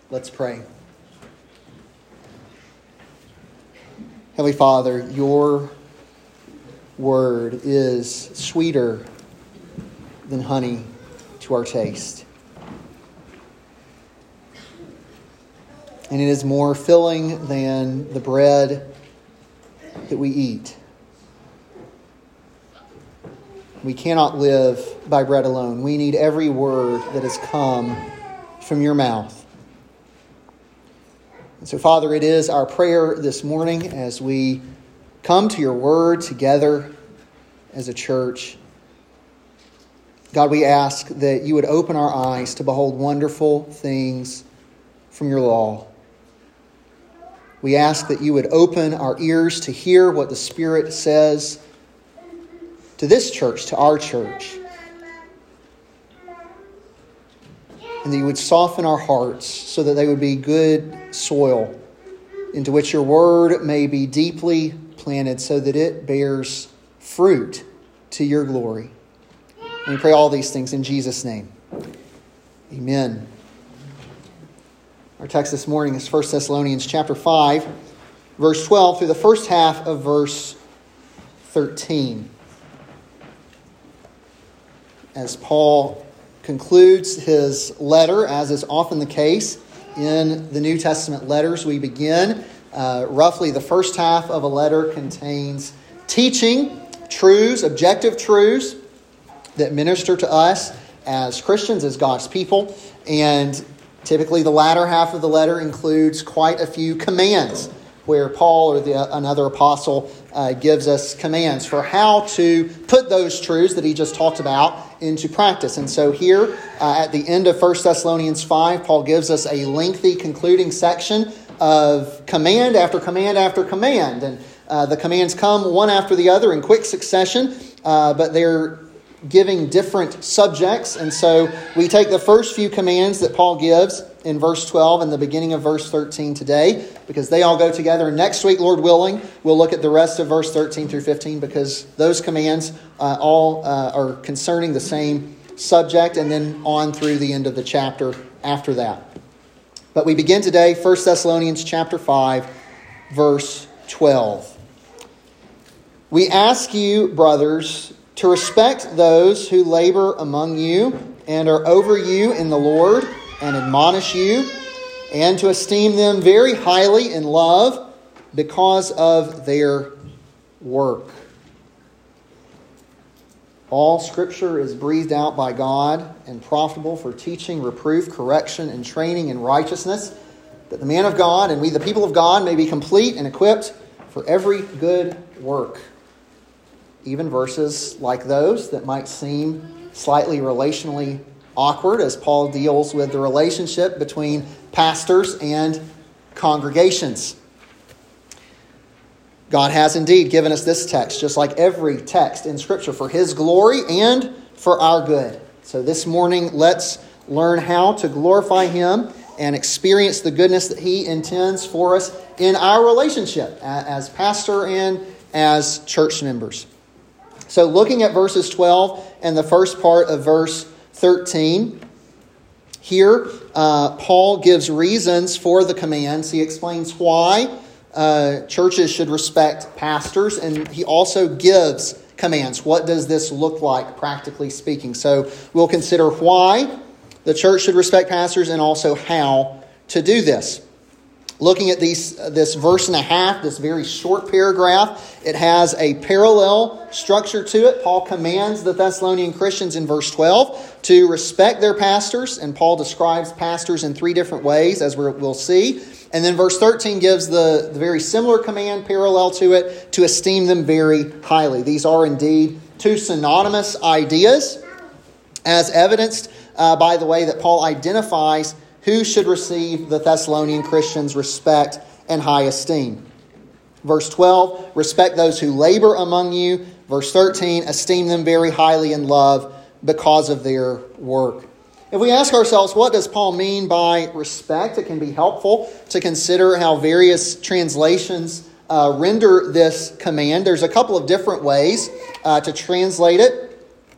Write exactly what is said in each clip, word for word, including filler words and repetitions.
Let's pray. Heavenly Father, your word is sweeter than honey to our taste. And it is more filling than the bread that we eat. We cannot live by bread alone. We need every word that has come from your mouth. And so, Father, it is our prayer this morning as we come to your word together as a church. God, we ask that you would open our eyes to behold wonderful things from your law. We ask that you would open our ears to hear what the Spirit says to this church, to our church. And that you would soften our hearts so that they would be good soil into which your word may be deeply planted so that it bears fruit to your glory. And we pray all these things in Jesus' name. Amen. Our text this morning is First Thessalonians chapter five, verse twelve through the first half of verse thirteen. As Paul concludes his letter, as is often the case in the New Testament letters, we begin. Uh, roughly the first half of a letter contains teaching, truths, objective truths that minister to us as Christians, as God's people. And typically the latter half of the letter includes quite a few commands, where Paul or the, another apostle uh, gives us commands for how to put those truths that he just talked about into practice. And so here uh, at the end of First Thessalonians five, Paul gives us a lengthy concluding section of command after command after command. And uh, the commands come one after the other in quick succession, uh, but they're giving different subjects. And so we take the first few commands that Paul gives in verse twelve and the beginning of verse thirteen today, because they all go together. And next week, Lord willing, we'll look at the rest of verse thirteen through fifteen, because those commands uh, all uh, are concerning the same subject, and then on through the end of the chapter after that. But we begin today, First Thessalonians chapter five, verse twelve. We ask you, brothers, to respect those who labor among you and are over you in the Lord and admonish you, and to esteem them very highly in love because of their work. All Scripture is breathed out by God and profitable for teaching, reproof, correction, and training in righteousness, that the man of God and we the people of God may be complete and equipped for every good work. Even verses like those that might seem slightly relationally awkward, as Paul deals with the relationship between pastors and congregations. God has indeed given us this text, just like every text in Scripture, for His glory and for our good. So this morning, let's learn how to glorify Him and experience the goodness that He intends for us in our relationship as pastor and as church members. So looking at verses twelve and the first part of verse thirteen, here uh, Paul gives reasons for the commands. He explains why uh, churches should respect pastors, and he also gives commands. What does this look like, practically speaking? So we'll consider why the church should respect pastors and also how to do this. Looking at these, uh, this verse and a half, this very short paragraph, it has a parallel structure to it. Paul commands the Thessalonian Christians in verse twelve to respect their pastors, and Paul describes pastors in three different ways, as we're, we'll see. And then verse thirteen gives the, the very similar command parallel to it, to esteem them very highly. These are indeed two synonymous ideas, as evidenced uh, by the way that Paul identifies who should receive the Thessalonian Christians' respect and high esteem. Verse twelve, respect those who labor among you. Verse thirteen, esteem them very highly in love because of their work. If we ask ourselves, what does Paul mean by respect? It can be helpful to consider how various translations uh, render this command. There's a couple of different ways uh, to translate it.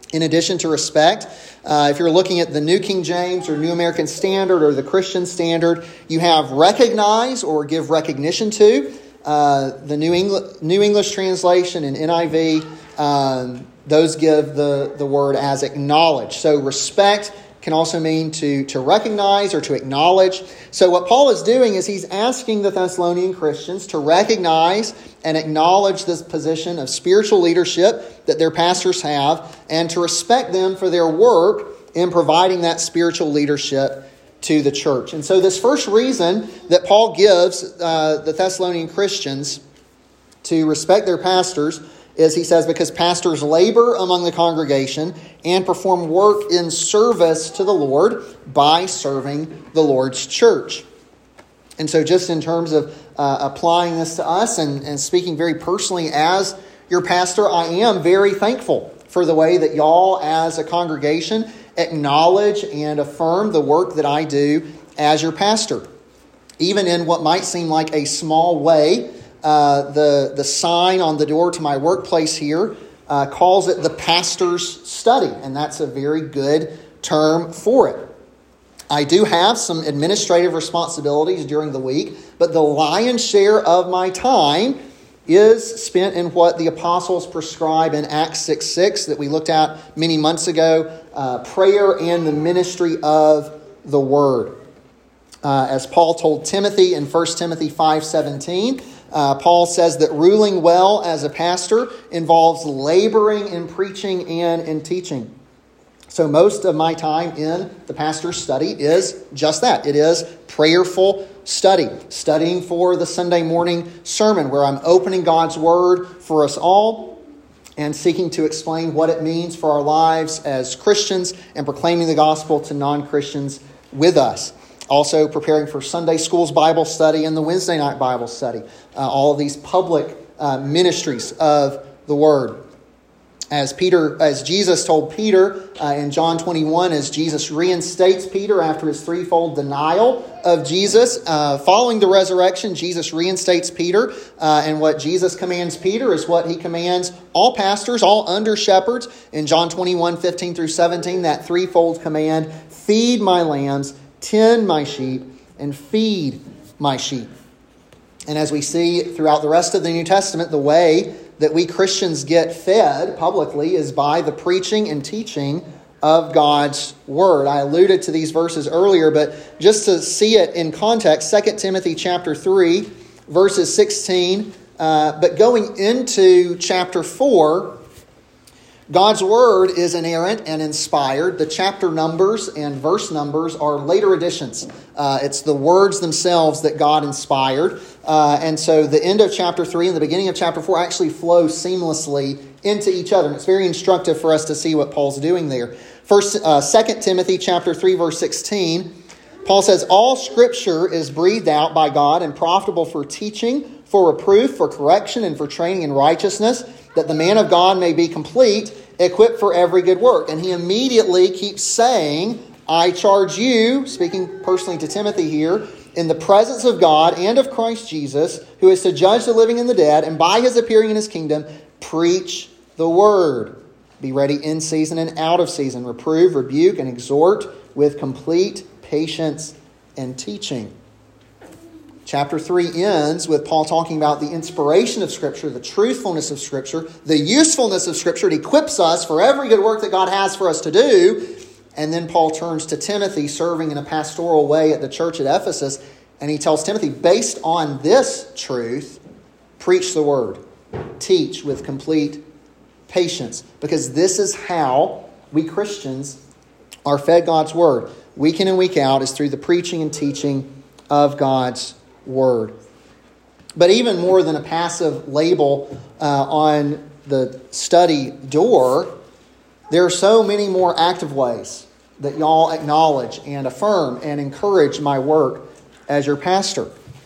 In addition to respect, uh, if you're looking at the New King James or New American Standard or the Christian Standard, you have recognize or give recognition to. Uh, the New, Engl- New English Translation and N I V, um, those give the, the word as acknowledge. So respect can also mean to, to recognize or to acknowledge. So what Paul is doing is he's asking the Thessalonian Christians to recognize and acknowledge this position of spiritual leadership that their pastors have, and to respect them for their work in providing that spiritual leadership to the church. And so this first reason that Paul gives uh, the Thessalonian Christians to respect their pastors is, he says, because pastors labor among the congregation and perform work in service to the Lord by serving the Lord's church. And so just in terms of uh, applying this to us and, and speaking very personally as your pastor, I am very thankful for the way that y'all as a congregation acknowledge and affirm the work that I do as your pastor. Even in what might seem like a small way, uh, the, the sign on the door to my workplace here uh, calls it the pastor's study, and that's a very good term for it. I do have some administrative responsibilities during the week, but the lion's share of my time is spent in what the apostles prescribe in Acts six six that we looked at many months ago, uh, prayer and the ministry of the word. Uh, as Paul told Timothy in First Timothy five seventeen, uh, Paul says that ruling well as a pastor involves laboring in preaching and in teaching. So most of my time in the pastor's study is just that. It is prayerful study, studying for the Sunday morning sermon where I'm opening God's word for us all and seeking to explain what it means for our lives as Christians and proclaiming the gospel to non-Christians with us. Also preparing for Sunday school's Bible study and the Wednesday night Bible study. Uh, all of these public uh, ministries of the word. As Peter, as Jesus told Peter uh, in John twenty-one, as Jesus reinstates Peter after his threefold denial of Jesus, uh, following the resurrection, Jesus reinstates Peter. Uh, and what Jesus commands Peter is what he commands all pastors, all under shepherds. In John twenty-one, fifteen through seventeen, that threefold command, feed my lambs, tend my sheep, and feed my sheep. And as we see throughout the rest of the New Testament, the way that we Christians get fed publicly is by the preaching and teaching of God's word. I alluded to these verses earlier, but just to see it in context, Second Timothy chapter three, verses sixteen, uh, but going into chapter four, God's word is inerrant and inspired. The chapter numbers and verse numbers are later additions. Uh, it's the words themselves that God inspired. Uh, and so the end of chapter three and the beginning of chapter four actually flow seamlessly into each other. And it's very instructive for us to see what Paul's doing there. First, uh, Second Timothy chapter three, verse sixteen, Paul says, all scripture is breathed out by God and profitable for teaching, for reproof, for correction, and for training in righteousness, that the man of God may be complete, equipped for every good work. And he immediately keeps saying, I charge you, speaking personally to Timothy here, in the presence of God and of Christ Jesus, who is to judge the living and the dead, and by his appearing in his kingdom, preach the word. Be ready in season and out of season. Reprove, rebuke, and exhort with complete patience and teaching. Chapter three ends with Paul talking about the inspiration of Scripture, the truthfulness of Scripture, the usefulness of Scripture. It equips us for every good work that God has for us to do. And then Paul turns to Timothy, serving in a pastoral way at the church at Ephesus, and he tells Timothy, based on this truth, preach the word. Teach with complete patience. Because this is how we Christians are fed God's word. Week in and week out is through the preaching and teaching of God's word. But even more than a passive label uh, on the study door, there are so many more active ways that y'all acknowledge and affirm and encourage my work as your pastor.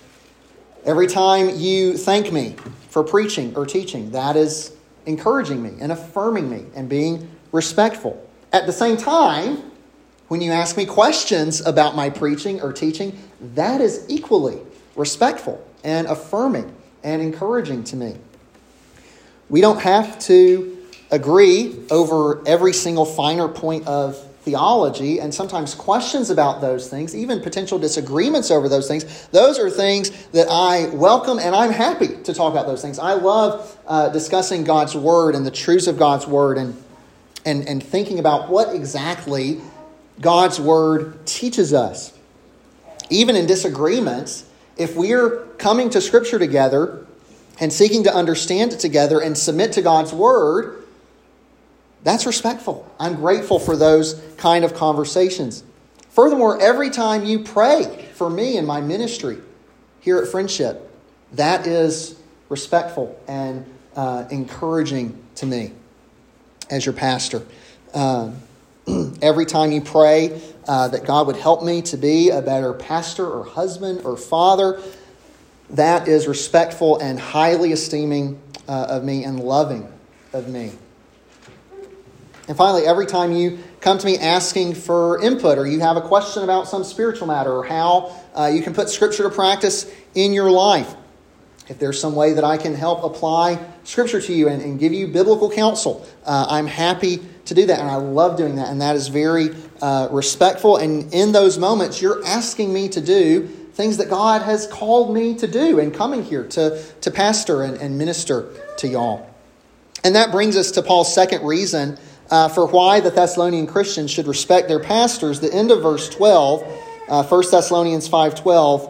Every time you thank me for preaching or teaching, that is encouraging me and affirming me and being respectful. At the same time, when you ask me questions about my preaching or teaching, that is equally respectful and affirming and encouraging to me. We don't have to agree over every single finer point of theology, and sometimes questions about those things, even potential disagreements over those things, those are things that I welcome, and I'm happy to talk about those things. I love uh, discussing God's Word and the truths of God's Word, and, and, and thinking about what exactly God's Word teaches us. Even in disagreements, if we're coming to Scripture together and seeking to understand it together and submit to God's Word, that's respectful. I'm grateful for those kind of conversations. Furthermore, every time you pray for me and my ministry here at Friendship, that is respectful and uh, encouraging to me as your pastor. Um, every time you pray uh, that God would help me to be a better pastor or husband or father, that is respectful and highly esteeming uh, of me and loving of me. And finally, every time you come to me asking for input, or you have a question about some spiritual matter, or how uh, you can put Scripture to practice in your life, if there's some way that I can help apply Scripture to you and, and give you biblical counsel, uh, I'm happy to do that. And I love doing that. And that is very uh, respectful. And in those moments, you're asking me to do things that God has called me to do and coming here to, to pastor and, and minister to y'all. And that brings us to Paul's second reason Uh, for why the Thessalonian Christians should respect their pastors. The end of verse twelve, uh, First Thessalonians five twelve.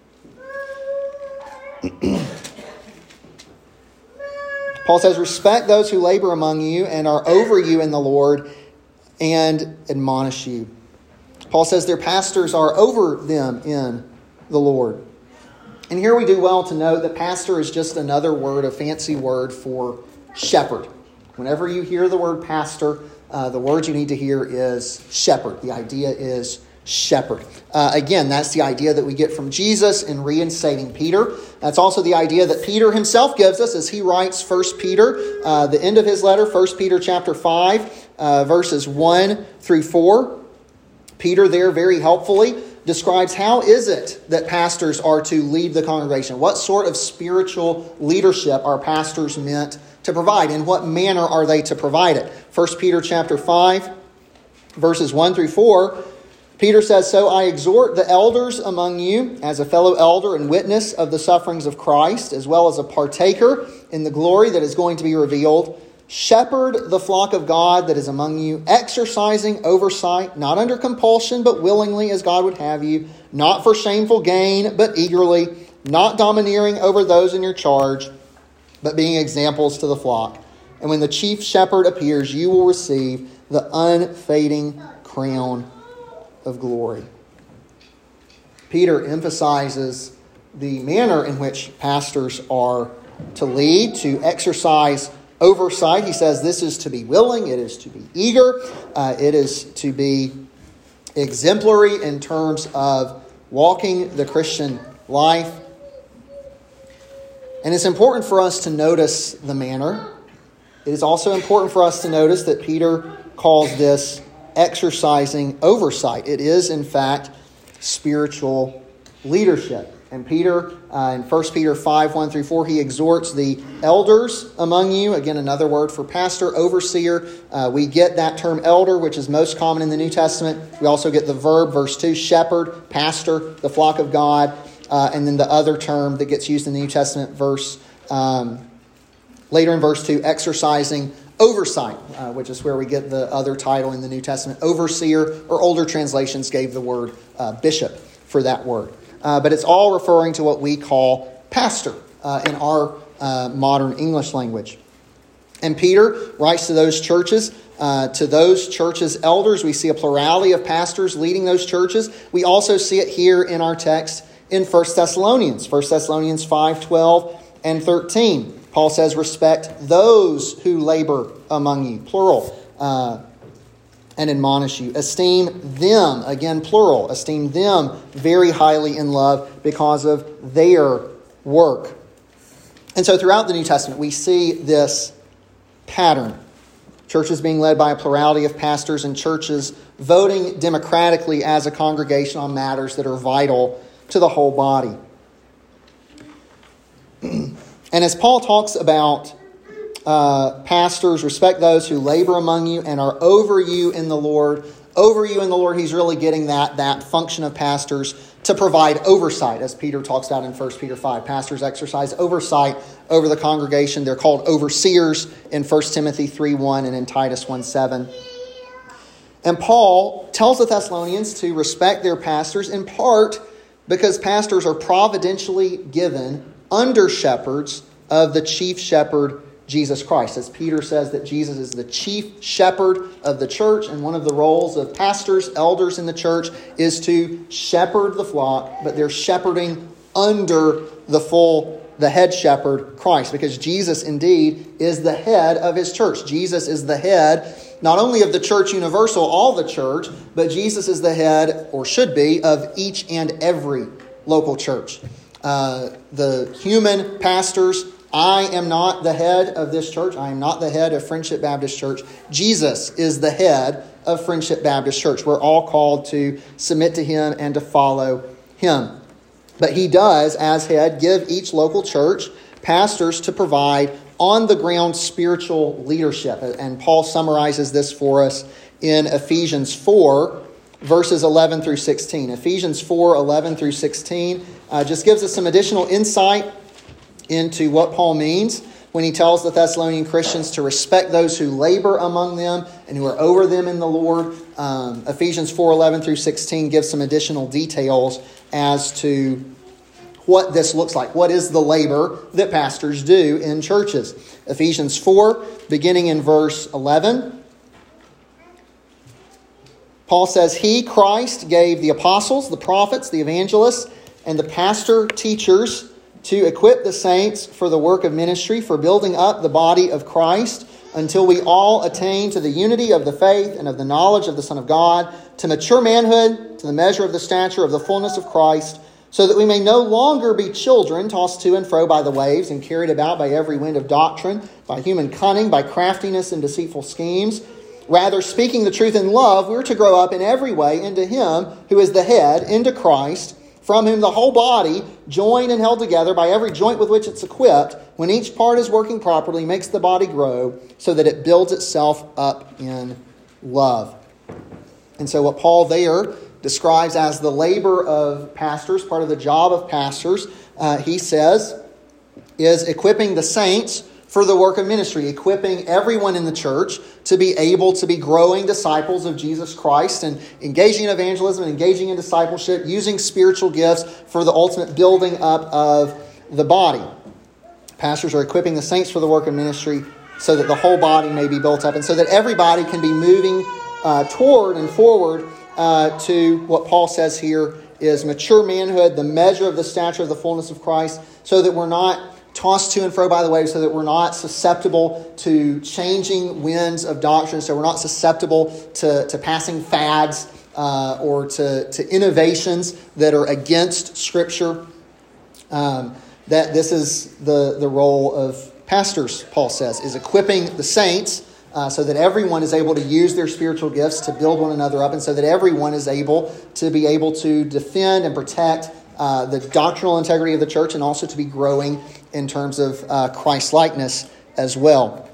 Paul says, "Respect those who labor among you and are over you in the Lord and admonish you." Paul says their pastors are over them in the Lord. And here we do well to note that pastor is just another word, a fancy word for shepherd. Whenever you hear the word pastor, uh, the word you need to hear is shepherd. The idea is shepherd. Uh, again, that's the idea that we get from Jesus in reinstating Peter. That's also the idea that Peter himself gives us as he writes First Peter, uh, the end of his letter, First Peter chapter five, uh, verses one through four. Peter there very helpfully describes how is it that pastors are to lead the congregation. What sort of spiritual leadership are pastors meant to provide? In what manner are they to provide it? First Peter chapter five, verses one through four, Peter says, "So I exhort the elders among you as a fellow elder and witness of the sufferings of Christ, as well as a partaker in the glory that is going to be revealed. Shepherd the flock of God that is among you, exercising oversight, not under compulsion, but willingly as God would have you, not for shameful gain, but eagerly, not domineering over those in your charge, but being examples to the flock. And when the chief shepherd appears, you will receive the unfading crown of glory." Peter emphasizes the manner in which pastors are to lead, to exercise oversight. He says this is to be willing, it is to be eager, uh, it is to be exemplary in terms of walking the Christian life. And it's important for us to notice the manner. It is also important for us to notice that Peter calls this exercising oversight. It is, in fact, spiritual leadership. And Peter, uh, in First Peter five, one through four, he exhorts the elders among you. Again, another word for pastor, overseer. Uh, we get that term elder, which is most common in the New Testament. We also get the verb, verse two, shepherd, pastor, the flock of God. Uh, and then the other term that gets used in the New Testament, verse um, later in verse two, exercising oversight, uh, which is where we get the other title in the New Testament, overseer, or older translations gave the word uh, bishop for that word. Uh, but it's all referring to what we call pastor uh, in our uh, modern English language. And Peter writes to those churches, uh, to those churches' elders. We see a plurality of pastors leading those churches. We also see it here in our text in First Thessalonians, First Thessalonians five, twelve, and thirteen. Paul says, "Respect those who labor among you," plural, uh, "and admonish you. Esteem them," again, plural, "esteem them very highly in love because of their work." And so throughout the New Testament, we see this pattern. Churches being led by a plurality of pastors and churches voting democratically as a congregation on matters that are vital to the whole body. And as Paul talks about uh, pastors, respect those who labor among you and are over you in the Lord. Over you in the Lord, he's really getting that, that function of pastors to provide oversight, as Peter talks about in First Peter five. Pastors exercise oversight over the congregation. They're called overseers in First Timothy three one and in Titus one seven. And Paul tells the Thessalonians to respect their pastors in part because pastors are providentially given under shepherds of the chief shepherd, Jesus Christ. As Peter says that Jesus is the chief shepherd of the church, and one of the roles of pastors, elders in the church, is to shepherd the flock, but they're shepherding under the full, the head shepherd, Christ, because Jesus indeed is the head of his church. Jesus is the head not only of the church universal, all the church, but Jesus is the head, or should be, of each and every local church. Uh, the human pastors, I am not the head of this church. I am not the head of Friendship Baptist Church. Jesus is the head of Friendship Baptist Church. We're all called to submit to him and to follow him. But he does, as head, give each local church pastors to provide on-the-ground spiritual leadership. And Paul summarizes this for us in Ephesians four, verses eleven through sixteen. Ephesians four, eleven through sixteen uh, just gives us some additional insight into what Paul means when he tells the Thessalonian Christians to respect those who labor among them and who are over them in the Lord. Um, Ephesians four, eleven through sixteen gives some additional details as to what this looks like. What is the labor that pastors do in churches? Ephesians four, beginning in verse eleven. Paul says, He, Christ, gave the apostles, the prophets, the evangelists, and the pastor teachers to equip the saints for the work of ministry, for building up the body of Christ, until we all attain to the unity of the faith and of the knowledge of the Son of God, to mature manhood, to the measure of the stature of the fullness of Christ, so that we may no longer be children, tossed to and fro by the waves and carried about by every wind of doctrine, by human cunning, by craftiness and deceitful schemes. Rather, speaking the truth in love, we're to grow up in every way into him who is the head, into Christ, from whom the whole body, joined and held together by every joint with which it's equipped, when each part is working properly, makes the body grow so that it builds itself up in love. And so what Paul there describes as the labor of pastors, part of the job of pastors, uh, he says, is equipping the saints for the work of ministry, equipping everyone in the church to be able to be growing disciples of Jesus Christ and engaging in evangelism, engaging in discipleship, using spiritual gifts for the ultimate building up of the body. Pastors are equipping the saints for the work of ministry so that the whole body may be built up and so that everybody can be moving uh, toward and forward uh, to what Paul says here is mature manhood, the measure of the stature of the fullness of Christ, so that we're not tossed to and fro by the waves, so that we're not susceptible to changing winds of doctrine, so we're not susceptible to, to passing fads uh, or to, to innovations that are against Scripture. Um, that this is the, the role of pastors, Paul says, is equipping the saints uh, so that everyone is able to use their spiritual gifts to build one another up, and so that everyone is able to be able to defend and protect uh, the doctrinal integrity of the church and also to be growing in terms of uh, Christ-likeness as well.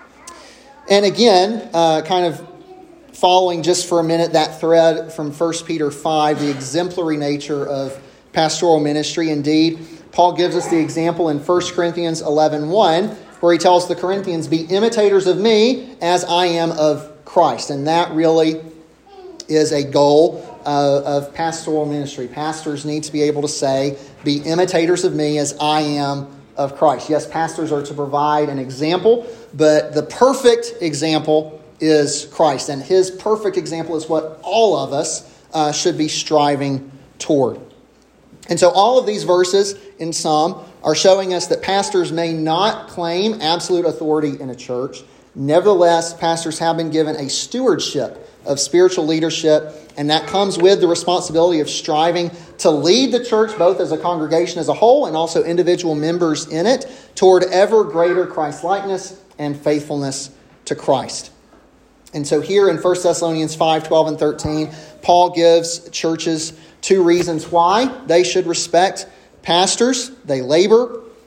And again, uh, kind of following just for a minute that thread from First Peter five, the exemplary nature of pastoral ministry. Indeed, Paul gives us the example in First Corinthians eleven one, where he tells the Corinthians, be imitators of me as I am of Christ. And that really is a goal uh, of pastoral ministry. Pastors need to be able to say, be imitators of me as I am of Christ. Yes, pastors are to provide an example, but the perfect example is Christ. And his perfect example is what all of us uh, should be striving toward. And so all of these verses, in sum, are showing us that pastors may not claim absolute authority in a church. Nevertheless, pastors have been given a stewardship of spiritual leadership, and that comes with the responsibility of striving to lead the church, both as a congregation as a whole and also individual members in it, toward ever greater Christ-likeness and faithfulness to Christ. And so here in First Thessalonians five, twelve, and thirteen, Paul gives churches two reasons why they should respect pastors. They labor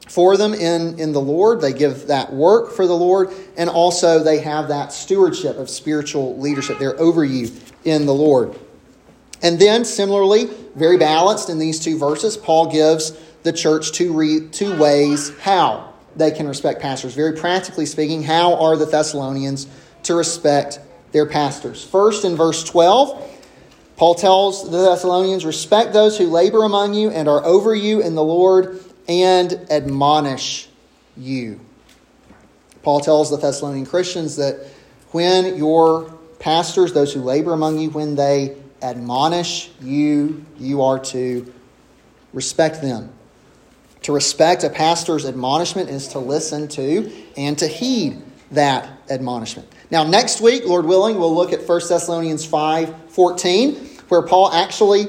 for them in, in the Lord. They give that work for the Lord. And also they have that stewardship of spiritual leadership. They're over you in the Lord. And then similarly, very balanced in these two verses, Paul gives the church two, re, two ways how they can respect pastors. Very practically speaking, how are the Thessalonians to respect their pastors? First, in verse twelve, Paul tells the Thessalonians, respect those who labor among you and are over you in the Lord and admonish you. Paul tells the Thessalonian Christians that when your pastors, those who labor among you, when they admonish you, you are to respect them. To respect a pastor's admonishment is to listen to and to heed that admonishment. Now, next week, Lord willing, we'll look at First Thessalonians five fourteen, where Paul actually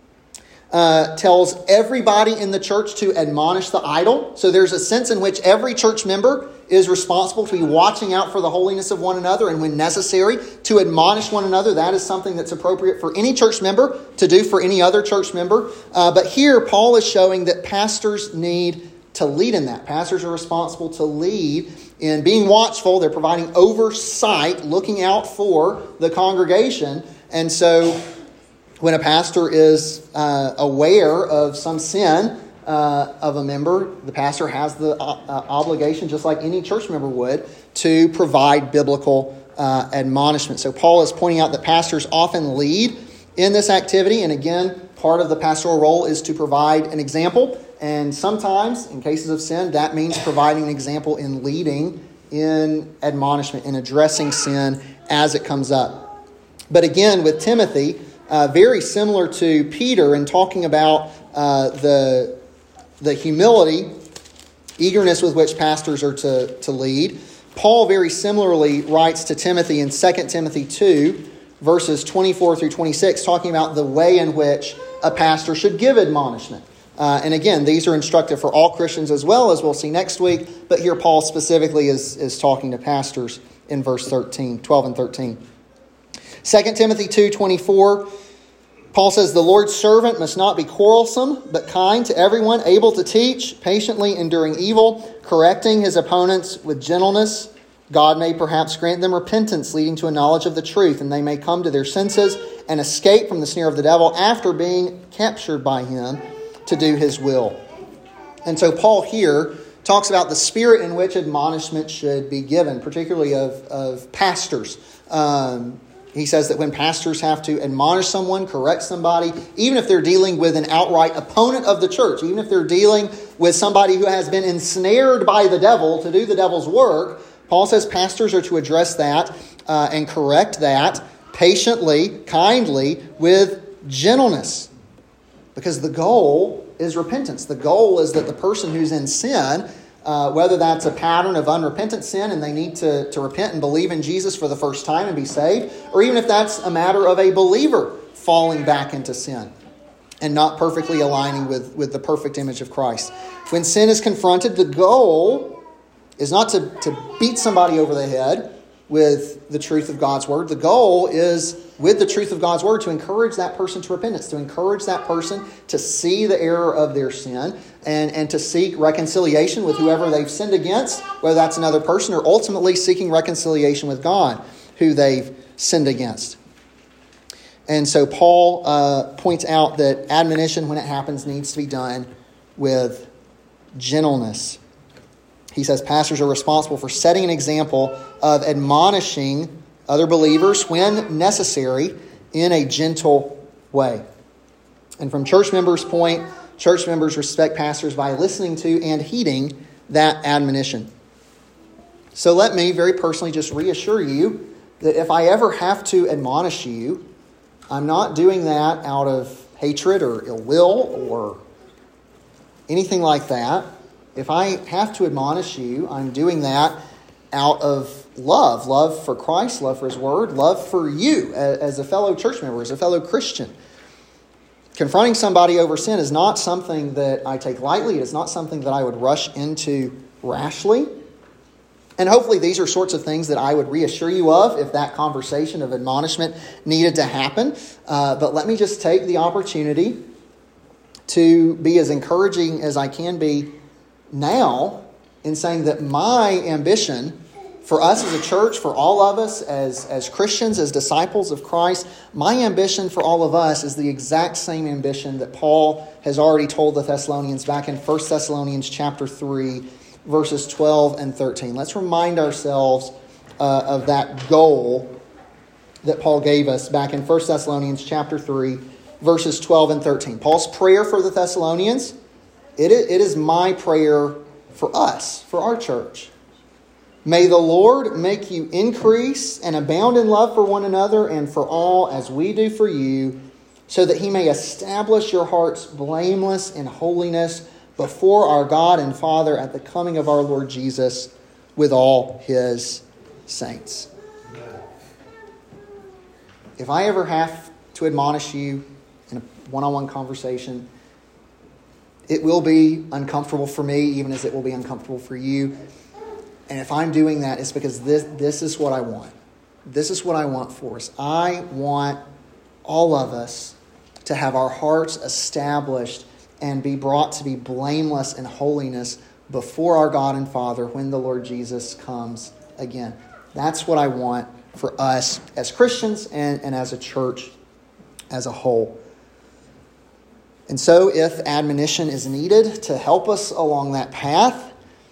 uh, tells everybody in the church to admonish the idle. So there's a sense in which every church member is responsible to be watching out for the holiness of one another, and when necessary, to admonish one another. That is something that's appropriate for any church member to do for any other church member. Uh, but here, Paul is showing that pastors need to lead in that. Pastors are responsible to lead in being watchful. They're providing oversight, looking out for the congregation. And so when a pastor is uh, aware of some sin uh, of a member, the pastor has the uh, uh, obligation, just like any church member would, to provide biblical uh, admonishment. So Paul is pointing out that pastors often lead in this activity. And again, part of the pastoral role is to provide an example. And sometimes, in cases of sin, that means providing an example in leading in admonishment, in addressing sin as it comes up. But again, with Timothy, uh, very similar to Peter in talking about uh, the, the humility, eagerness with which pastors are to, to lead, Paul very similarly writes to Timothy in Second Timothy two, verses twenty-four through twenty-six, talking about the way in which a pastor should give admonishment. Uh, and again, these are instructive for all Christians as well, as we'll see next week. But here Paul specifically is, is talking to pastors in verse thirteen, twelve and thirteen. Second Timothy two twenty-four, Paul says, the Lord's servant must not be quarrelsome, but kind to everyone, able to teach, patiently enduring evil, correcting his opponents with gentleness. God may perhaps grant them repentance, leading to a knowledge of the truth, and they may come to their senses and escape from the snare of the devil after being captured by him to do his will. And so Paul here talks about the spirit in which admonishment should be given, particularly of, of pastors. Um, he says that when pastors have to admonish someone, correct somebody, even if they're dealing with an outright opponent of the church, even if they're dealing with somebody who has been ensnared by the devil to do the devil's work, Paul says pastors are to address that uh, and correct that patiently, kindly, with gentleness. Because the goal is repentance. The goal is that the person who's in sin, uh, whether that's a pattern of unrepentant sin and they need to, to repent and believe in Jesus for the first time and be saved, or even if that's a matter of a believer falling back into sin and not perfectly aligning with, with the perfect image of Christ. When sin is confronted, the goal is not to, to beat somebody over the head with the truth of God's word. The goal is, with the truth of God's word, to encourage that person to repentance, to encourage that person to see the error of their sin and, and to seek reconciliation with whoever they've sinned against, whether that's another person, or ultimately seeking reconciliation with God, who they've sinned against. And so Paul uh, points out that admonition, when it happens, needs to be done with gentleness. He says pastors are responsible for setting an example of admonishing other believers when necessary in a gentle way. And from church members' point, church members respect pastors by listening to and heeding that admonition. So let me very personally just reassure you that if I ever have to admonish you, I'm not doing that out of hatred or ill will or anything like that. If I have to admonish you, I'm doing that out of love. Love for Christ, love for His Word, love for you as a fellow church member, as a fellow Christian. Confronting somebody over sin is not something that I take lightly. It is not something that I would rush into rashly. And hopefully these are sorts of things that I would reassure you of if that conversation of admonishment needed to happen. Uh, but let me just take the opportunity to be as encouraging as I can be now in saying that my ambition for us as a church, for all of us as, as Christians, as disciples of Christ, my ambition for all of us is the exact same ambition that Paul has already told the Thessalonians back in First Thessalonians chapter three, verses twelve and thirteen. Let's remind ourselves uh, of that goal that Paul gave us back in First Thessalonians chapter three, verses twelve and thirteen. Paul's prayer for the Thessalonians, it is, it is my prayer for us, for our church. May the Lord make you increase and abound in love for one another and for all as we do for you, so that he may establish your hearts blameless in holiness before our God and Father at the coming of our Lord Jesus with all his saints. If I ever have to admonish you in a one-on-one conversation, it will be uncomfortable for me, even as it will be uncomfortable for you. And if I'm doing that, it's because this, this is what I want. This is what I want for us. I want all of us to have our hearts established and be brought to be blameless in holiness before our God and Father when the Lord Jesus comes again. That's what I want for us as Christians and, and as a church as a whole. And so if admonition is needed to help us along that path,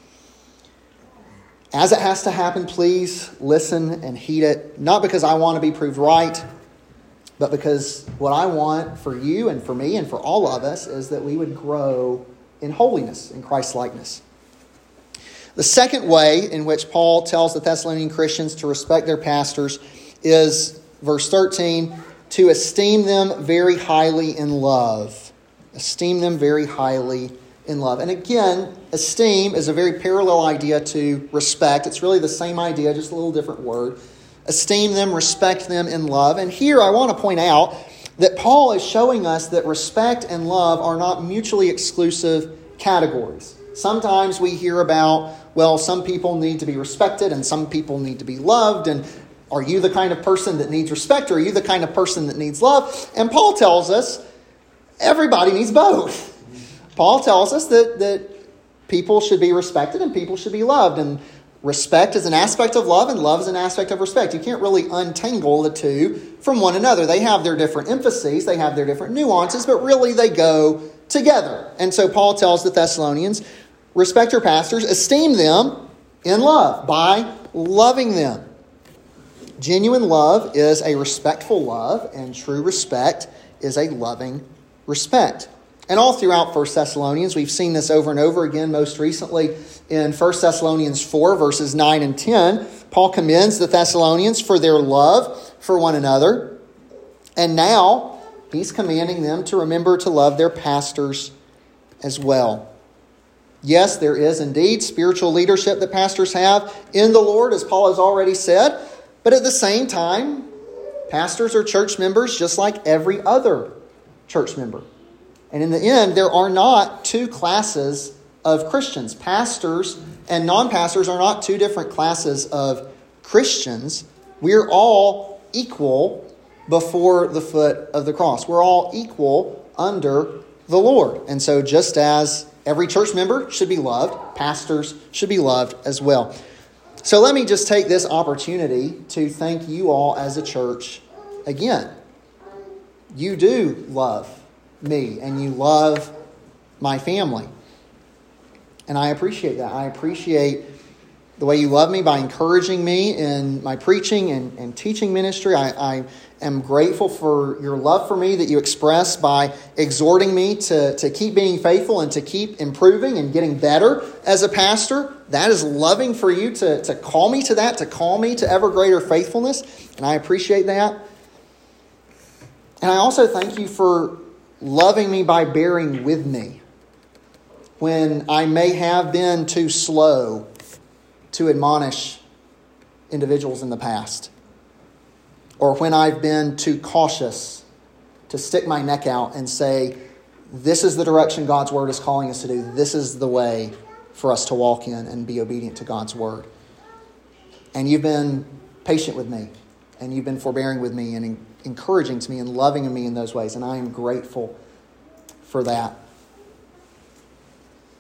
as it has to happen, please listen and heed it. Not because I want to be proved right, but because what I want for you and for me and for all of us is that we would grow in holiness, in Christ-likeness. The second way in which Paul tells the Thessalonian Christians to respect their pastors is, verse thirteen, to esteem them very highly in love. Esteem them very highly in love. And again, esteem is a very parallel idea to respect. It's really the same idea, just a little different word. Esteem them, respect them in love. And here I want to point out that Paul is showing us that respect and love are not mutually exclusive categories. Sometimes we hear about, well, some people need to be respected and some people need to be loved. And are you the kind of person that needs respect, or are you the kind of person that needs love? And Paul tells us everybody needs both. Paul tells us that, that people should be respected and people should be loved. And respect is an aspect of love and love is an aspect of respect. You can't really untangle the two from one another. They have their different emphases, they have their different nuances, but really they go together. And so Paul tells the Thessalonians, respect your pastors, esteem them in love by loving them. Genuine love is a respectful love, and true respect is a loving respect. And all throughout First Thessalonians, we've seen this over and over again, most recently in First Thessalonians four, verses nine and ten. Paul commends the Thessalonians for their love for one another. And now he's commanding them to remember to love their pastors as well. Yes, there is indeed spiritual leadership that pastors have in the Lord, as Paul has already said. But at the same time, pastors are church members just like every other church member. And in the end, there are not two classes of Christians. Pastors and non-pastors are not two different classes of Christians. We're all equal before the foot of the cross. We're all equal under the Lord. And so just as every church member should be loved, pastors should be loved as well. So let me just take this opportunity to thank you all as a church again. You do love me and you love my family. And I appreciate that. I appreciate the way you love me by encouraging me in my preaching and, and teaching ministry. I, I am grateful for your love for me that you express by exhorting me to, to keep being faithful and to keep improving and getting better as a pastor. That is loving for you to, to call me to that, to call me to ever greater faithfulness. And I appreciate that. And I also thank you for loving me by bearing with me when I may have been too slow to admonish individuals in the past, or when I've been too cautious to stick my neck out and say, this is the direction God's Word is calling us to do. This is the way for us to walk in and be obedient to God's Word. And you've been patient with me, and you've been forbearing with me and encouraging to me and loving me in those ways. And I am grateful for that.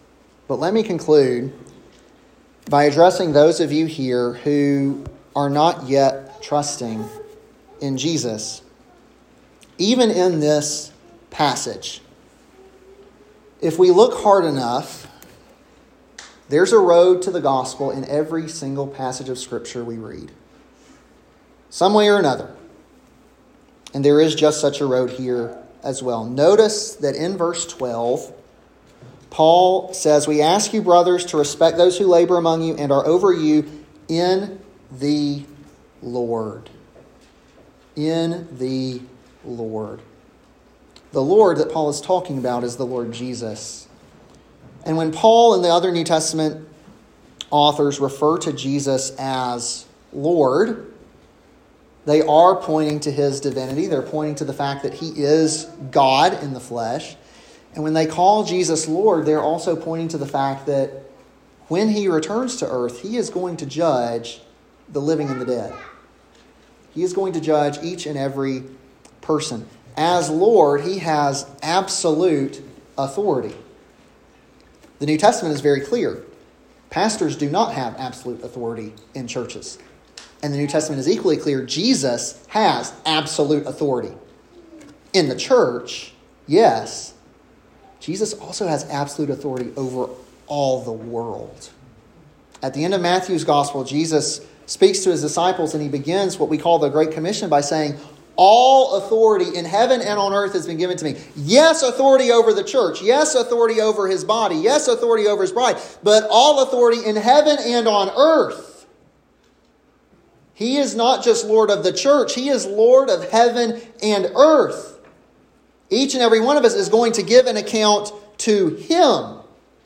But let me conclude by addressing those of you here who are not yet trusting in Jesus. Even in this passage, if we look hard enough, there's a road to the gospel in every single passage of Scripture we read, some way or another. And there is just such a road here as well. Notice that in verse twelve, Paul says, "We ask you, brothers, to respect those who labor among you and are over you in the Lord." In the Lord. The Lord that Paul is talking about is the Lord Jesus. And when Paul and the other New Testament authors refer to Jesus as Lord, they are pointing to his divinity. They're pointing to the fact that he is God in the flesh. And when they call Jesus Lord, they're also pointing to the fact that when he returns to earth, he is going to judge the living and the dead. He is going to judge each and every person. As Lord, he has absolute authority. The New Testament is very clear. Pastors do not have absolute authority in churches. And the New Testament is equally clear. Jesus has absolute authority. In the church, yes, Jesus also has absolute authority over all the world. At the end of Matthew's gospel, Jesus speaks to his disciples and he begins what we call the Great Commission by saying, "All authority in heaven and on earth has been given to me." Yes, authority over the church. Yes, authority over his body. Yes, authority over his bride. But all authority in heaven and on earth. He is not just Lord of the church. He is Lord of heaven and earth. Each and every one of us is going to give an account to him.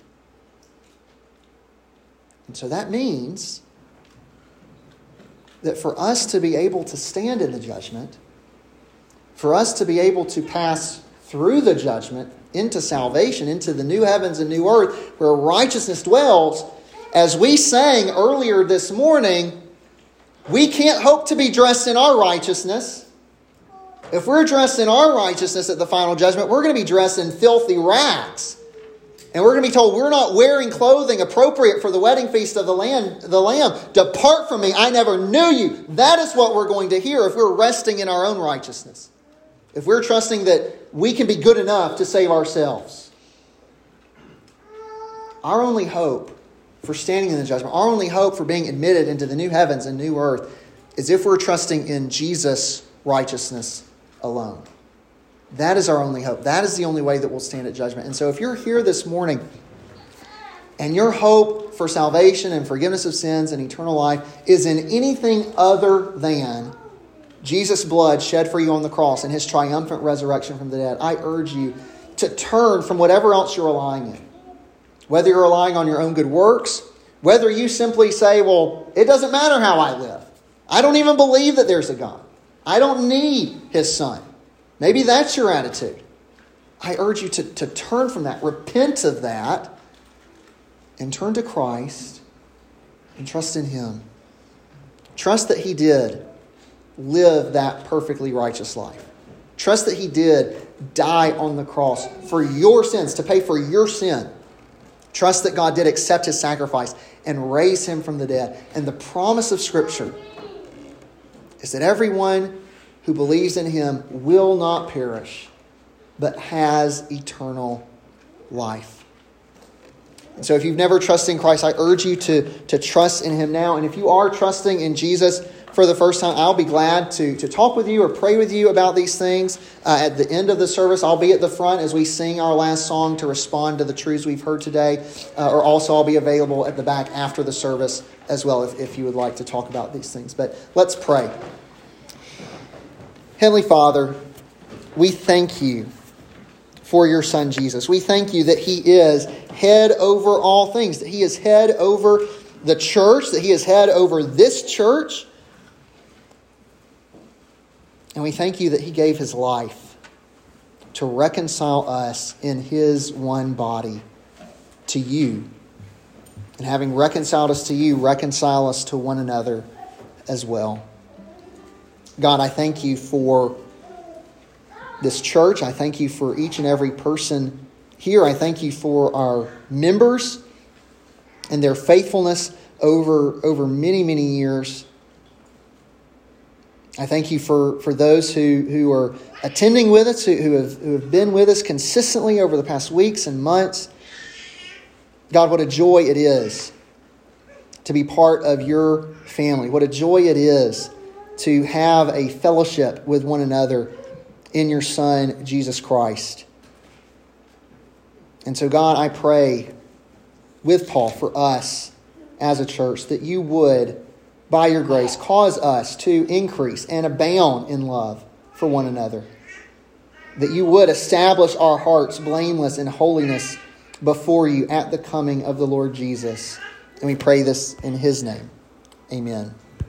And so that means that for us to be able to stand in the judgment, for us to be able to pass through the judgment into salvation, into the new heavens and new earth where righteousness dwells, as we sang earlier this morning, we can't hope to be dressed in our righteousness. If we're dressed in our righteousness at the final judgment, we're going to be dressed in filthy rags. And we're going to be told we're not wearing clothing appropriate for the wedding feast of the Lamb. The Lamb. Depart from me, I never knew you. That is what we're going to hear if we're resting in our own righteousness. If we're trusting that we can be good enough to save ourselves. Our only hope for standing in the judgment, our only hope for being admitted into the new heavens and new earth is if we're trusting in Jesus' righteousness alone. That is our only hope. That is the only way that we'll stand at judgment. And so if you're here this morning and your hope for salvation and forgiveness of sins and eternal life is in anything other than Jesus' blood shed for you on the cross and his triumphant resurrection from the dead, I urge you to turn from whatever else you're relying in. Whether you're relying on your own good works, whether you simply say, well, it doesn't matter how I live. I don't even believe that there's a God. I don't need his son. Maybe that's your attitude. I urge you to, to turn from that, repent of that, and turn to Christ and trust in him. Trust that he did live that perfectly righteous life. Trust that he did die on the cross for your sins, to pay for your sin. Trust that God did accept his sacrifice and raise him from the dead. And the promise of Scripture is that everyone who believes in him will not perish, but has eternal life. And so if you've never trusted in Christ, I urge you to, to trust in him now. And if you are trusting in Jesus for the first time, I'll be glad to, to talk with you or pray with you about these things. Uh, at the end of the service, I'll be at the front as we sing our last song to respond to the truths we've heard today. Uh, or also I'll be available at the back after the service as well if, if you would like to talk about these things. But let's pray. Heavenly Father, we thank you for your Son Jesus. We thank you that he is head over all things, that he is head over the church, that he is head over this church. And we thank you that he gave his life to reconcile us in his one body to you. And having reconciled us to you, reconcile us to one another as well. God, I thank you for this church. I thank you for each and every person here. I thank you for our members. and their faithfulness over, over many, many years. I thank you for, for those who, who are attending with us, who, who, have, who have been with us consistently over the past weeks and months. God, what a joy it is to be part of your family. What a joy it is to have a fellowship with one another in your Son, Jesus Christ. And so, God, I pray with Paul for us as a church that you would, by your grace, cause us to increase and abound in love for one another. That you would establish our hearts blameless in holiness before you at the coming of the Lord Jesus. And we pray this in his name. Amen.